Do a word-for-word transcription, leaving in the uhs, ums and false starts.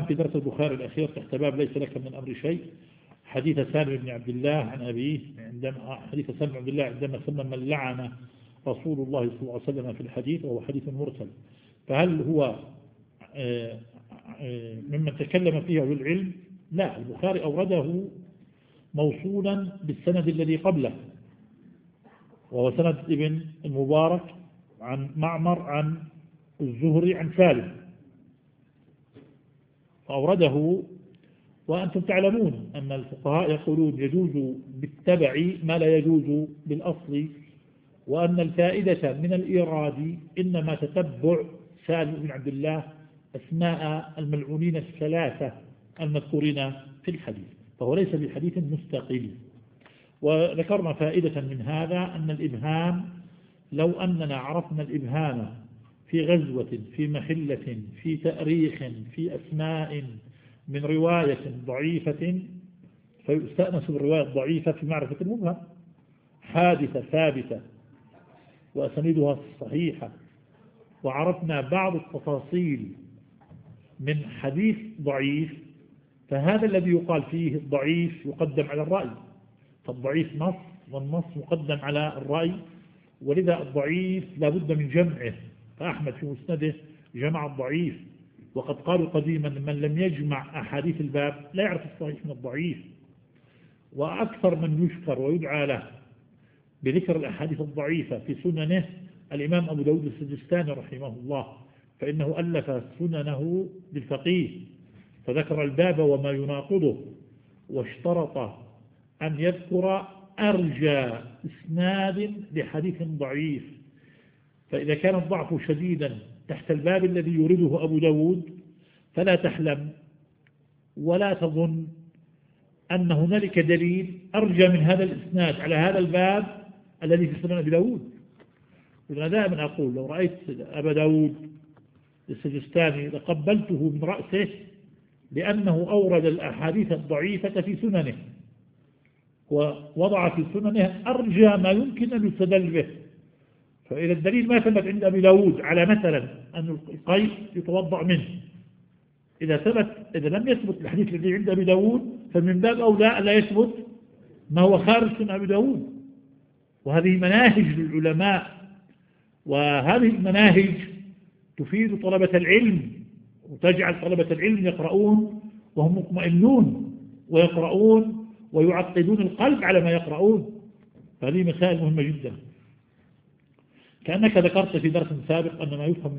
في درس البخاري الأخير تحت باب ليس لك من الأمر شيء حديث سالم بن عبد الله عن أبيه، عندما حديث سالم بن عبد الله عندما سمى من لعن رسول الله صلى الله عليه وسلم في الحديث، وهو حديث مرسل. فهل هو ممن تكلم فيه أهل العلم؟ لا، البخاري أورده موصولا بالسند الذي قبله، وهو سند ابن المبارك عن معمر عن الزهري عن سالم، فأورده. وأنتم تعلمون أن الفقهاء يقولون يجوز بالتبع ما لا يجوز بالأصل، وأن الفائدة من الإيراد إنما تتبع سالم بن عبد الله أسماء الملعونين الثلاثة المذكورين في الحديث، فهو ليس بحديث مستقل. وذكرنا فائدة من هذا أن الإبهام، لو أننا عرفنا الإبهام في غزوة، في محلة، في تأريخ، في أسماء من رواية ضعيفة، فيستأنس بالرواية الضعيفة في معرفة المبهم. حادثة ثابتة وأسانيدها صحيحة، وعرفنا بعض التفاصيل من حديث ضعيف، فهذا الذي يقال فيه الضعيف يقدم على الرأي، فالضعيف نص والنص مقدم على الرأي، ولذا الضعيف لا بد من جمعه. فأحمد في مسنده جمع الضعيف، وقد قالوا قديما من لم يجمع أحاديث الباب لا يعرف الصحيح من الضعيف. وأكثر من يشكر ويدعى له بذكر الأحاديث الضعيفة في سننه الإمام أبو داود السجستاني رحمه الله، فإنه ألف سننه بالفقيه، فذكر الباب وما يناقضه، واشترط أن يذكر أرجى إسناد لحديث ضعيف. فإذا كان الضعف شديدا تحت الباب الذي يريده أبو داود، فلا تحلم ولا تظن أن هنالك دليل أرجى من هذا الإسناد على هذا الباب الذي في سنن أبي داود. وأنا دائما أقول لو رأيت أبا داود السجستاني لقبلته من رأسه، لأنه أورد الأحاديث الضعيفة في سننه، ووضع في سننه أرجى ما يمكن أن يستدل به. فإذا الدليل ما ثبت عند أبي داود على مثلا أن القيء يتوضأ منه، إذا ثبت إذا لم يثبت الحديث الذي عند أبي داود، فمن باب أولى لا يثبت ما هو خارج سنن أبي داود. وهذه مناهج للعلماء، وهذه المناهج تفيد طلبة العلم، وتجعل طلبة العلم يقرؤون وهم مطمئنون، ويقرؤون ويعقدون القلب على ما يقرؤون. فهذه مسائل مهمة جدا. كأنك ذكرت في درس سابق أن ما يفهم